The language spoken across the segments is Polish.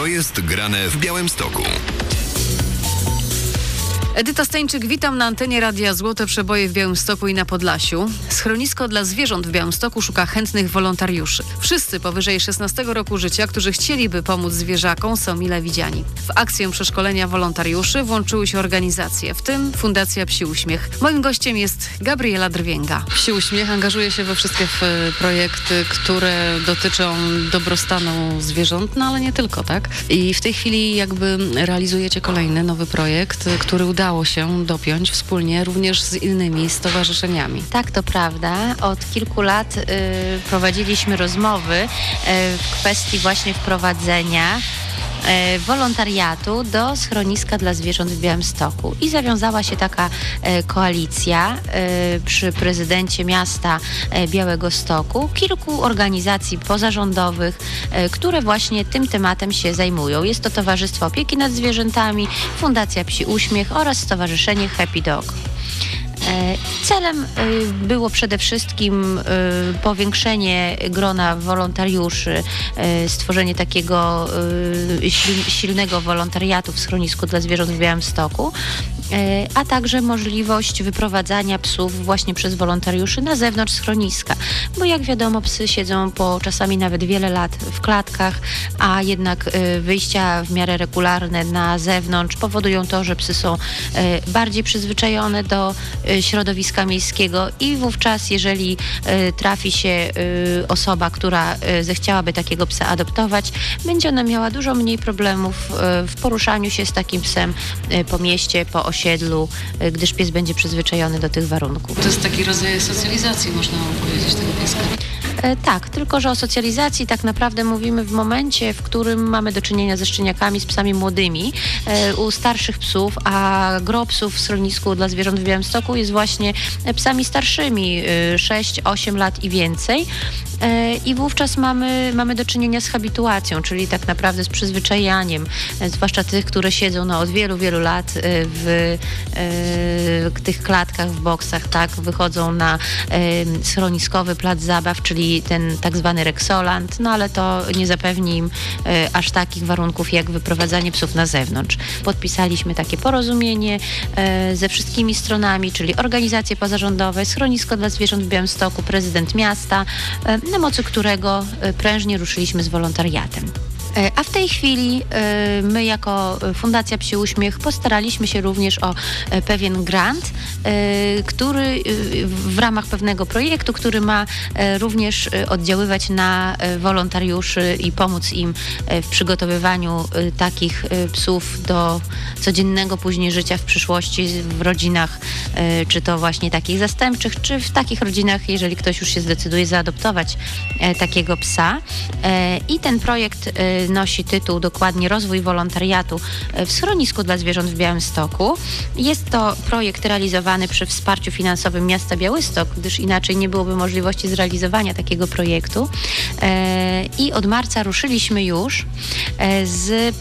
Co jest grane w Białymstoku? Edyta Stańczyk, witam na antenie Radia Złote Przeboje w Białymstoku i na Podlasiu. Schronisko dla zwierząt w Białymstoku szuka chętnych wolontariuszy. Wszyscy powyżej 16 roku życia, którzy chcieliby pomóc zwierzakom, są mile widziani. W akcję przeszkolenia wolontariuszy włączyły się organizacje, w tym Fundacja Psi Uśmiech. Moim gościem jest Gabriela Drwięga. Psi Uśmiech angażuje się we wszystkie projekty, które dotyczą dobrostanu zwierząt, no ale nie tylko, tak? I w tej chwili jakby realizujecie kolejny nowy projekt, który udało się dopiąć wspólnie również z innymi stowarzyszeniami. Tak, to prawda. Od kilku lat prowadziliśmy rozmowy w kwestii właśnie wprowadzenia wolontariatu do schroniska dla zwierząt w Białymstoku. I zawiązała się taka koalicja przy prezydencie miasta Białegostoku, kilku organizacji pozarządowych, które właśnie tym tematem się zajmują. Jest to Towarzystwo Opieki nad Zwierzętami, Fundacja Psi Uśmiech oraz Stowarzyszenie Happy Dog. Celem było przede wszystkim powiększenie grona wolontariuszy, stworzenie takiego silnego wolontariatu w schronisku dla zwierząt w Białymstoku, a także możliwość wyprowadzania psów właśnie przez wolontariuszy na zewnątrz schroniska, bo jak wiadomo psy siedzą po czasami nawet wiele lat w klatkach, a jednak wyjścia w miarę regularne na zewnątrz powodują to, że psy są bardziej przyzwyczajone do środowiska miejskiego i wówczas, jeżeli trafi się osoba, która zechciałaby takiego psa adoptować, będzie ona miała dużo mniej problemów w poruszaniu się z takim psem po mieście, po osiedlu, gdyż pies będzie przyzwyczajony do tych warunków. To jest taki rodzaj socjalizacji, można powiedzieć, tego pieska. Tak, tylko że o socjalizacji tak naprawdę mówimy w momencie, w którym mamy do czynienia ze szczeniakami, z psami młodymi, u starszych psów, a gro psów w schronisku dla zwierząt w Białymstoku jest właśnie psami starszymi, 6-8 lat i więcej. I wówczas mamy do czynienia z habituacją, czyli tak naprawdę z przyzwyczajaniem, zwłaszcza tych, które siedzą od wielu, wielu lat w tych klatkach, w boksach, tak, wychodzą na schroniskowy plac zabaw, czyli ten tak zwany Rexoland, no ale to nie zapewni im aż takich warunków jak wyprowadzanie psów na zewnątrz. Podpisaliśmy takie porozumienie ze wszystkimi stronami, czyli organizacje pozarządowe, schronisko dla zwierząt w Białymstoku, prezydent miasta, na mocy którego prężnie ruszyliśmy z wolontariatem. A w tej chwili my jako Fundacja Psi Uśmiech postaraliśmy się również o pewien grant, który w ramach pewnego projektu, który ma również oddziaływać na wolontariuszy i pomóc im w przygotowywaniu takich psów do codziennego później życia w przyszłości w rodzinach, czy to właśnie takich zastępczych, czy w takich rodzinach, jeżeli ktoś już się zdecyduje zaadoptować takiego psa. I ten projekt nosi tytuł dokładnie Rozwój wolontariatu w schronisku dla zwierząt w Białymstoku. Jest to projekt realizowany przy wsparciu finansowym miasta Białystok, gdyż inaczej nie byłoby możliwości zrealizowania takiego projektu. I od marca ruszyliśmy już z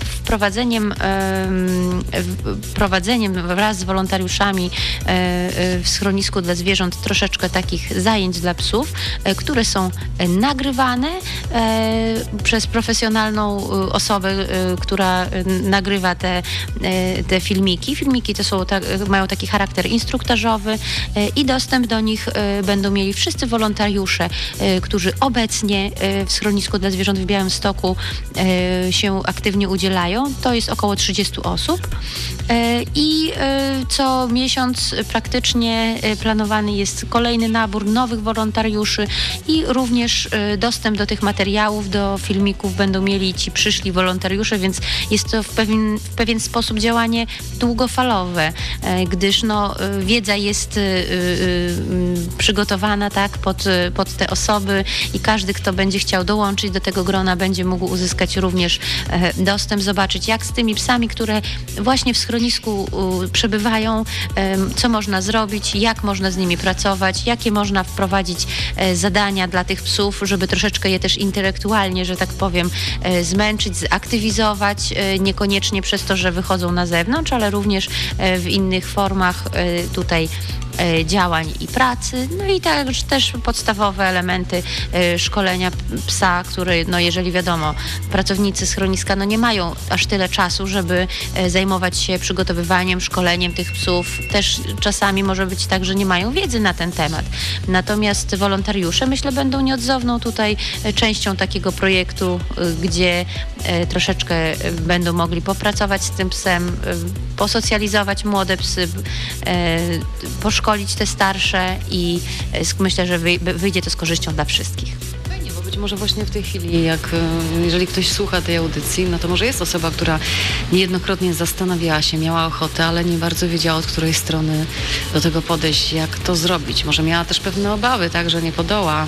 wprowadzeniem wraz z wolontariuszami w schronisku dla zwierząt troszeczkę takich zajęć dla psów, które są nagrywane przez profesjonalną osobę, która nagrywa te filmiki. Filmiki mają taki charakter instruktażowy i dostęp do nich będą mieli wszyscy wolontariusze, którzy obecnie w schronisku dla zwierząt w Białymstoku się aktywnie udzielają. To jest około 30 osób i co miesiąc praktycznie planowany jest kolejny nabór nowych wolontariuszy i również dostęp do tych materiałów, do filmików będą mieli ci przyszli wolontariusze, więc jest to w pewien sposób działanie długofalowe, gdyż wiedza jest przygotowana tak pod te osoby i każdy, kto będzie chciał dołączyć do tego grona, będzie mógł uzyskać również dostęp, zobaczyć jak z tymi psami, które właśnie w schronisku przebywają, co można zrobić, jak można z nimi pracować, jakie można wprowadzić zadania dla tych psów, żeby troszeczkę je też intelektualnie, że tak powiem, zmęczyć, zaktywizować, niekoniecznie przez to, że wychodzą na zewnątrz, ale również w innych formach tutaj działań i pracy, no i także też podstawowe elementy szkolenia psa, który, no jeżeli wiadomo, pracownicy schroniska no nie mają aż tyle czasu, żeby zajmować się przygotowywaniem, szkoleniem tych psów. Też czasami może być tak, że nie mają wiedzy na ten temat. Natomiast wolontariusze, myślę, będą nieodzowną tutaj częścią takiego projektu, gdzie troszeczkę będą mogli popracować z tym psem, posocjalizować młode psy, poszkolić te starsze i myślę, że wyjdzie to z korzyścią dla wszystkich. Fajnie, bo być może właśnie w tej chwili, jeżeli ktoś słucha tej audycji, no to może jest osoba, która niejednokrotnie zastanawiała się, miała ochotę, ale nie bardzo wiedziała, od której strony do tego podejść, jak to zrobić. Może miała też pewne obawy, tak, że nie podoła.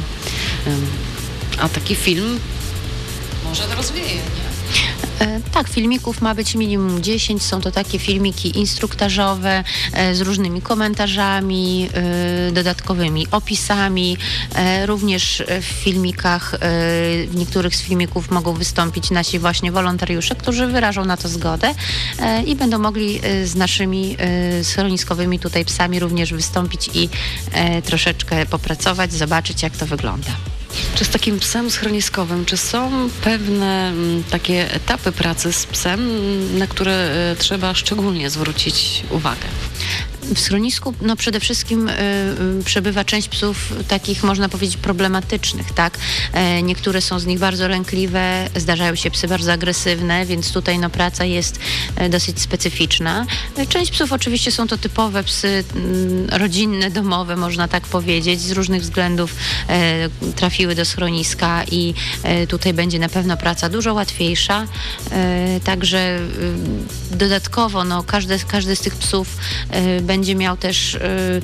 A taki film może to rozwieje, nie? Tak, filmików ma być minimum 10. Są to takie filmiki instruktażowe z różnymi komentarzami, dodatkowymi opisami. Również w filmikach, w niektórych z filmików mogą wystąpić nasi właśnie wolontariusze, którzy wyrażą na to zgodę i będą mogli z naszymi schroniskowymi tutaj psami również wystąpić i troszeczkę popracować, zobaczyć, jak to wygląda. Czy z takim psem schroniskowym, czy są pewne takie etapy pracy z psem, na które trzeba szczególnie zwrócić uwagę? W schronisku no przede wszystkim przebywa część psów takich, można powiedzieć, problematycznych, tak? Niektóre są z nich bardzo lękliwe, zdarzają się psy bardzo agresywne, więc tutaj no praca jest dosyć specyficzna. Część psów oczywiście są to typowe psy rodzinne, domowe, można tak powiedzieć. Z różnych względów trafiły do schroniska i tutaj będzie na pewno praca dużo łatwiejsza. Także dodatkowo no każdy z tych psów będzie miał też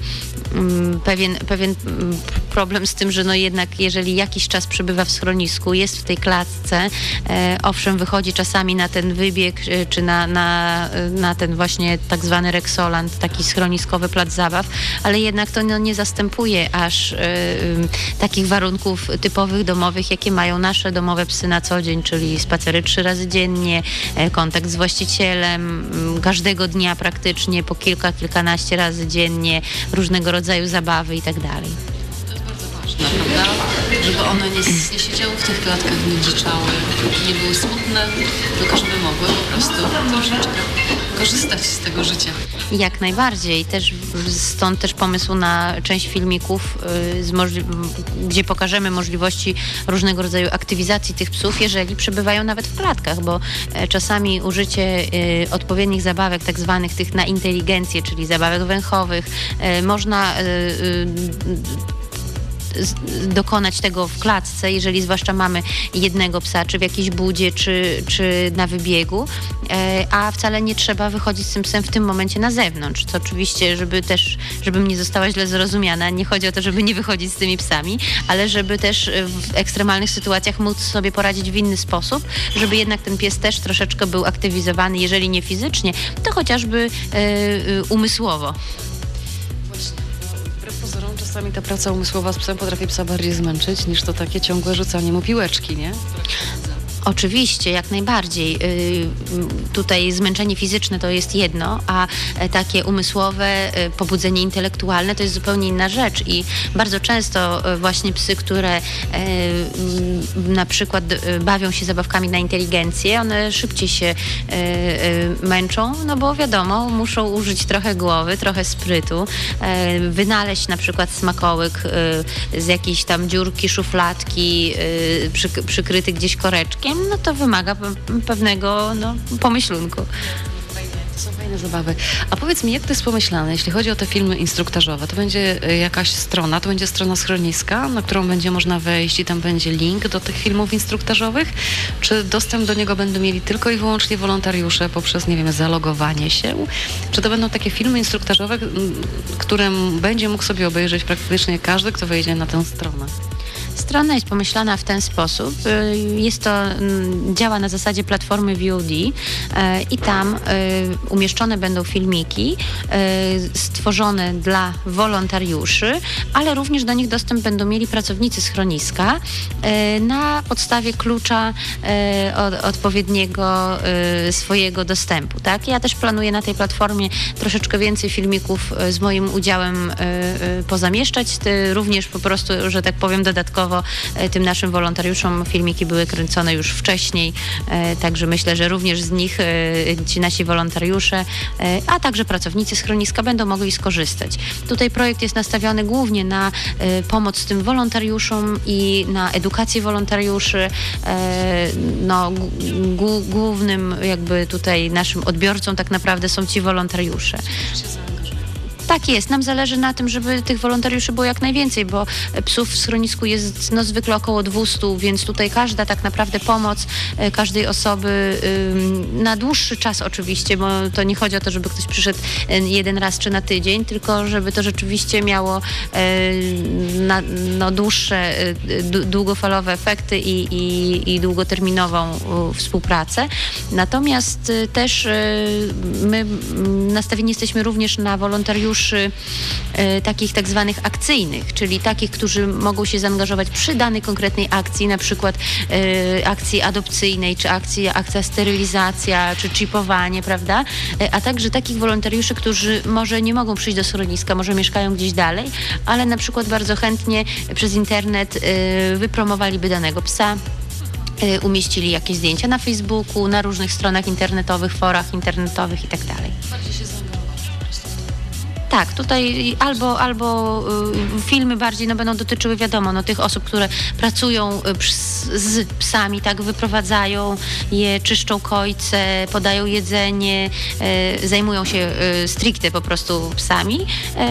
pewien problem z tym, że no jednak jeżeli jakiś czas przebywa w schronisku, jest w tej klatce, owszem, wychodzi czasami na ten wybieg, czy na ten właśnie tak zwany Rexoland, taki schroniskowy plac zabaw, ale jednak to no nie zastępuje aż takich warunków typowych domowych, jakie mają nasze domowe psy na co dzień, czyli spacery 3 razy dziennie, kontakt z właścicielem każdego dnia praktycznie, po kilkanaście razy dziennie, różnego rodzaju zabawy i tak dalej. To jest bardzo ważne, prawda? Żeby one nie siedziały w tych klatkach, nie grzeczały, nie były smutne, tylko żeby mogły po prostu troszeczkę korzystać z tego życia. Jak najbardziej. Stąd też pomysł na część filmików, gdzie pokażemy możliwości różnego rodzaju aktywizacji tych psów, jeżeli przebywają nawet w klatkach, bo czasami użycie odpowiednich zabawek, tak zwanych tych na inteligencję, czyli zabawek węchowych, można dokonać tego w klatce, jeżeli zwłaszcza mamy jednego psa, czy w jakiejś budzie, czy na wybiegu, a wcale nie trzeba wychodzić z tym psem w tym momencie na zewnątrz. To oczywiście, żebym nie została źle zrozumiana, nie chodzi o to, żeby nie wychodzić z tymi psami, ale żeby też w ekstremalnych sytuacjach móc sobie poradzić w inny sposób, żeby jednak ten pies też troszeczkę był aktywizowany, jeżeli nie fizycznie, to chociażby umysłowo. Pozorom czasami ta praca umysłowa z psem potrafi psa bardziej zmęczyć niż to takie ciągłe rzucanie mu piłeczki, nie? Oczywiście, jak najbardziej. Tutaj zmęczenie fizyczne to jest jedno, a takie umysłowe, pobudzenie intelektualne to jest zupełnie inna rzecz i bardzo często właśnie psy, które na przykład bawią się zabawkami na inteligencję, one szybciej się męczą, no bo wiadomo, muszą użyć trochę głowy, trochę sprytu, wynaleźć na przykład smakołyk z jakiejś tam dziurki, szufladki, przykryty gdzieś koreczkiem, no to wymaga pewnego pomyślunku. To są fajne zabawy. A powiedz mi, jak to jest pomyślane, jeśli chodzi o te filmy instruktażowe? To będzie jakaś strona, to będzie strona schroniska, na którą będzie można wejść i tam będzie link do tych filmów instruktażowych? Czy dostęp do niego będą mieli tylko i wyłącznie wolontariusze poprzez, nie wiem, zalogowanie się? Czy to będą takie filmy instruktażowe, które będzie mógł sobie obejrzeć praktycznie każdy, kto wejdzie na tę stronę? Z strona jest pomyślana w ten sposób. Działa na zasadzie platformy VOD i tam umieszczone będą filmiki stworzone dla wolontariuszy, ale również do nich dostęp będą mieli pracownicy schroniska na podstawie klucza odpowiedniego swojego dostępu. Tak? Ja też planuję na tej platformie troszeczkę więcej filmików z moim udziałem pozamieszczać. Również po prostu, że tak powiem, dodatkowo tym naszym wolontariuszom filmiki były kręcone już wcześniej, także myślę, że również z nich ci nasi wolontariusze, a także pracownicy schroniska będą mogli skorzystać. Tutaj projekt jest nastawiony głównie na pomoc tym wolontariuszom i na edukację wolontariuszy. Głównym jakby tutaj naszym odbiorcą tak naprawdę są ci wolontariusze. Tak jest. Nam zależy na tym, żeby tych wolontariuszy było jak najwięcej, bo psów w schronisku jest zwykle około 200, więc tutaj każda tak naprawdę pomoc każdej osoby na dłuższy czas oczywiście, bo to nie chodzi o to, żeby ktoś przyszedł jeden raz czy na tydzień, tylko żeby to rzeczywiście miało dłuższe, długofalowe efekty i długoterminową współpracę. Natomiast też my nastawieni jesteśmy również na wolontariuszy takich tak zwanych akcyjnych, czyli takich, którzy mogą się zaangażować przy danej konkretnej akcji, na przykład akcji adopcyjnej, czy akcja sterylizacja, czy chipowanie, prawda? A także takich wolontariuszy, którzy może nie mogą przyjść do schroniska, może mieszkają gdzieś dalej, ale na przykład bardzo chętnie przez internet wypromowaliby danego psa, umieścili jakieś zdjęcia na Facebooku, na różnych stronach internetowych, forach internetowych i tak dalej. Tak, tutaj albo filmy bardziej będą dotyczyły, wiadomo, tych osób, które pracują z psami, tak, wyprowadzają je, czyszczą kojce, podają jedzenie, zajmują się stricte po prostu psami.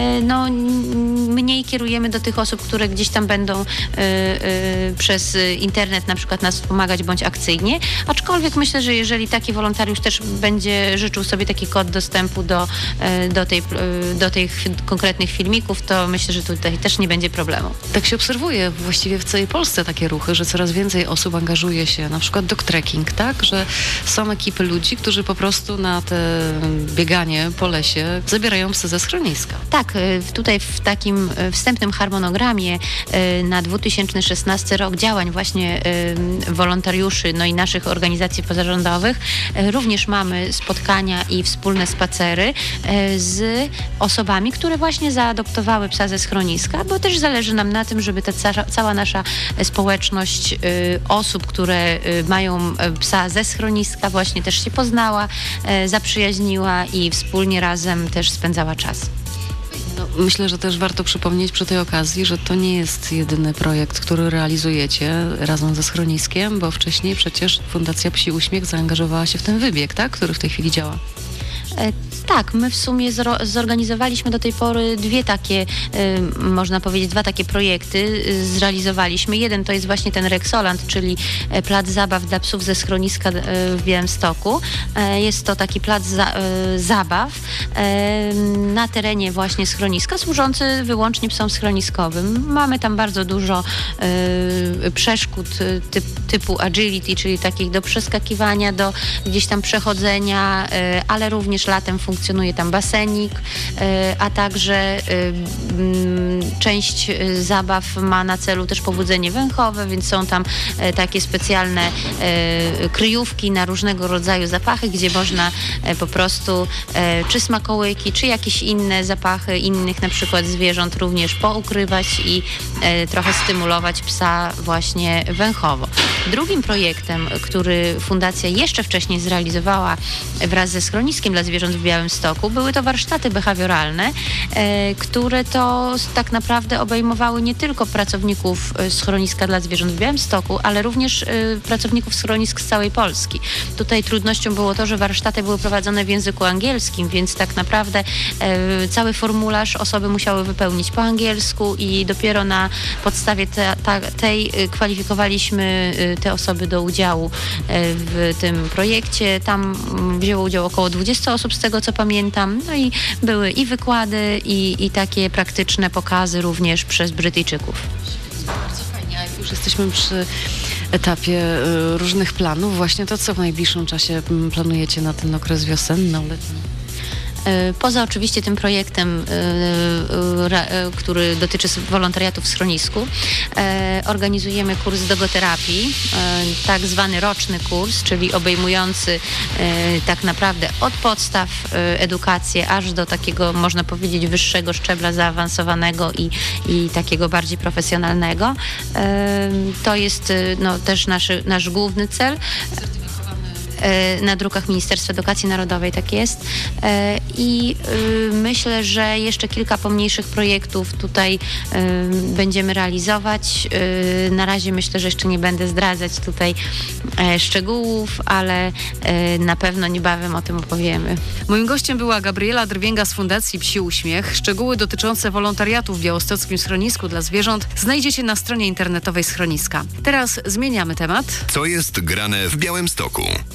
Mniej kierujemy do tych osób, które gdzieś tam będą przez internet na przykład nas wspomagać bądź akcyjnie, aczkolwiek myślę, że jeżeli taki wolontariusz też będzie życzył sobie taki kod dostępu do tych konkretnych filmików, to myślę, że tutaj też nie będzie problemu. Tak się obserwuje właściwie w całej Polsce takie ruchy, że coraz więcej osób angażuje się, na przykład dog trekking, tak? Że są ekipy ludzi, którzy po prostu na te bieganie po lesie zabierają psy ze schroniska. Tak, tutaj w takim wstępnym harmonogramie na 2016 rok działań właśnie wolontariuszy, i naszych organizacji pozarządowych również mamy spotkania i wspólne spacery z osobami, które właśnie zaadoptowały psa ze schroniska, bo też zależy nam na tym, żeby ta cała nasza społeczność osób, które mają psa ze schroniska, właśnie też się poznała, zaprzyjaźniła i wspólnie razem też spędzała czas. Myślę, że też warto przypomnieć przy tej okazji, że to nie jest jedyny projekt, który realizujecie razem ze schroniskiem, bo wcześniej przecież Fundacja Psi Uśmiech zaangażowała się w ten wybieg, tak? Który w tej chwili działa. Tak, my w sumie zorganizowaliśmy do tej pory można powiedzieć, dwa takie projekty zrealizowaliśmy. Jeden to jest właśnie ten Rexoland, czyli plac zabaw dla psów ze schroniska w Białymstoku. Jest to taki plac zabaw na terenie właśnie schroniska, służący wyłącznie psom schroniskowym. Mamy tam bardzo dużo przeszkód typu agility, czyli takich do przeskakiwania, do gdzieś tam przechodzenia, ale również latem funkcjonuje tam basenik, a także część zabaw ma na celu też pobudzenie węchowe, więc są tam takie specjalne kryjówki na różnego rodzaju zapachy, gdzie można po prostu czy smakołyki, czy jakieś inne zapachy innych na przykład zwierząt również poukrywać i trochę stymulować psa właśnie węchowo. Drugim projektem, który fundacja jeszcze wcześniej zrealizowała wraz ze schroniskiem dla zwierząt w Białymstoku, były to warsztaty behawioralne, które to tak naprawdę obejmowały nie tylko pracowników schroniska dla zwierząt w Białymstoku, ale również pracowników schronisk z całej Polski. Tutaj trudnością było to, że warsztaty były prowadzone w języku angielskim, więc tak naprawdę cały formularz osoby musiały wypełnić po angielsku i dopiero na podstawie tej kwalifikowaliśmy te osoby do udziału w tym projekcie. Tam wzięło udział około 20 osób, z tego co pamiętam. No i były i wykłady, i takie praktyczne pokazy również przez Brytyjczyków. Bardzo fajnie. A już już jesteśmy przy etapie różnych planów. Właśnie to, co w najbliższym czasie planujecie na ten okres wiosenno-letni? Poza oczywiście tym projektem, który dotyczy wolontariatu w schronisku, organizujemy kurs dogoterapii, tak zwany roczny kurs, czyli obejmujący tak naprawdę od podstaw edukację aż do takiego, można powiedzieć, wyższego szczebla zaawansowanego i takiego bardziej profesjonalnego. To jest też nasz główny cel. Na drukach Ministerstwa Edukacji Narodowej, tak jest. I myślę, że jeszcze kilka pomniejszych projektów tutaj będziemy realizować. Na razie myślę, że jeszcze nie będę zdradzać tutaj szczegółów, ale na pewno niebawem o tym opowiemy. Moim gościem była Gabriela Drwięga z Fundacji Psi Uśmiech. Szczegóły dotyczące wolontariatu w białostockim schronisku dla zwierząt znajdziecie na stronie internetowej schroniska. Teraz zmieniamy temat. Co jest grane w Białymstoku?